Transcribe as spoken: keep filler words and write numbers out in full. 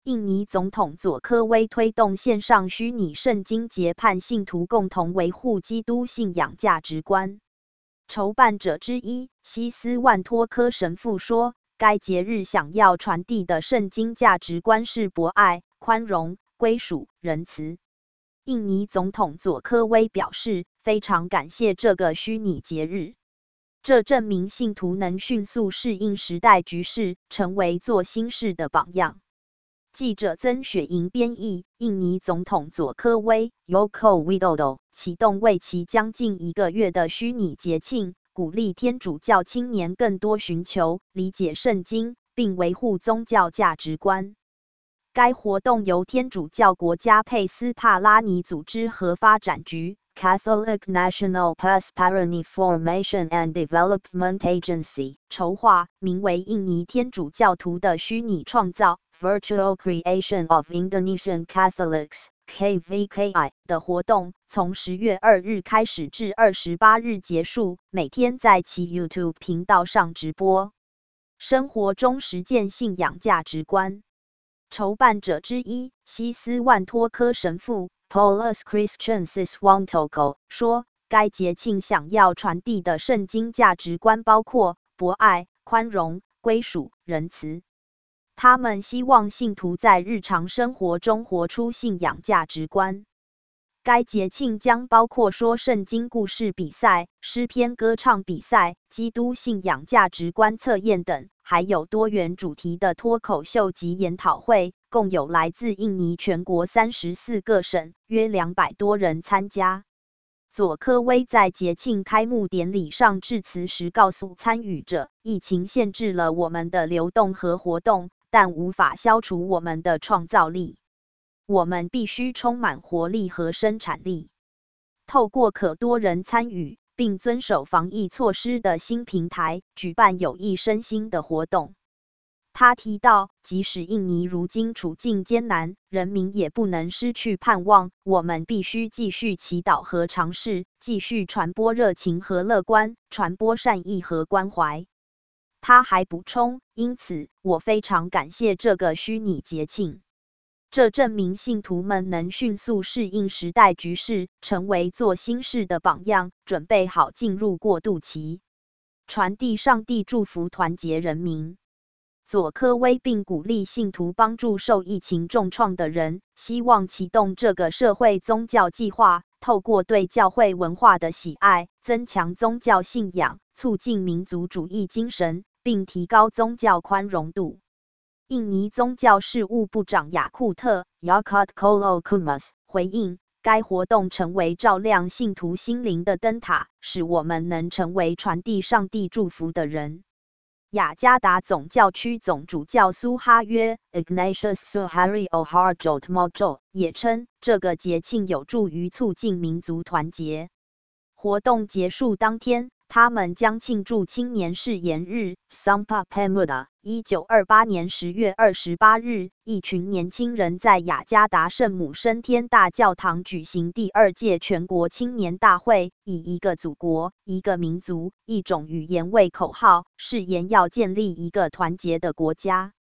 印尼总统佐科威推动线上虚拟圣经节，盼信徒共同维护基督信仰价值观。筹办者之一西斯万托科神父说，该节日想要传递的圣经价值观是博爱、宽容、归属、仁慈。印尼总统佐科威表示，非常感谢这个虚拟节日，这证明信徒能迅速适应时代局势，成为做新事的榜样。记者曾雪莹编译，印尼总统佐科威 Yoko Widodo 启动为期将近一个月的虚拟节庆，鼓励天主教青年更多寻求、理解圣经，并维护宗教价值观。该活动由天主教国家佩斯帕拉尼组织和发展局 Catholic National Prosperity Formation and Development Agency 筹划，名为印尼天主教徒的虚拟创造 Virtual Creation of Indonesian Catholics K V K I 的活动，从十月二日开始至二十八日结束，每天在其 YouTube 频道上直播。生活中实践信仰价值观。筹办者之一西斯万托科神父 Paulus Christian Siswantoko 说，该节庆想要传递的圣经价值观包括博爱、宽容、归属、仁慈。他们希望信徒在日常生活中活出信仰价值观。该节庆将包括说圣经故事比赛、诗篇歌唱比赛、基督信仰价值观测验等，还有多元主题的脱口秀及研讨会，共有来自印尼全国三十四个省，约两百多人参加。佐科威在节庆开幕典礼上致辞时告诉参与者，疫情限制了我们的流动和活动，但无法消除我们的创造力。我们必须充满活力和生产力。透过可多人参与并遵守防疫措施的新平台，举办有益身心的活动。他提到，即使印尼如今处境艰难，人民也不能失去盼望。我们必须继续祈祷和尝试，继续传播热情和乐观，传播善意和关怀。他还补充，因此，我非常感谢这个虚拟节庆。这证明信徒们能迅速适应时代局势，成为做新事的榜样，准备好进入过渡期，传递上帝祝福，团结人民。佐科威并鼓励信徒帮助受疫情重创的人，希望启动这个社会宗教计划，透过对教会文化的喜爱，增强宗教信仰，促进民族主义精神，并提高宗教宽容度。印尼宗教事务部长雅库特 Yakut Kolo Kumas 回应，该活动成为照亮信徒心灵的灯塔，使我们能成为传递上帝祝福的人。雅加达总教区总主教苏哈约 Ignatius Suharyo Harjot Mojo 也称，这个节庆有助于促进民族团结。活动结束当天，他们将庆祝青年誓言日 Sumpah Pemuda。一九二八年十月二十八日，一群年轻人在雅加达圣母升天大教堂举行第二届全国青年大会，以一个祖国、一个民族、一种语言为口号，誓言要建立一个团结的国家。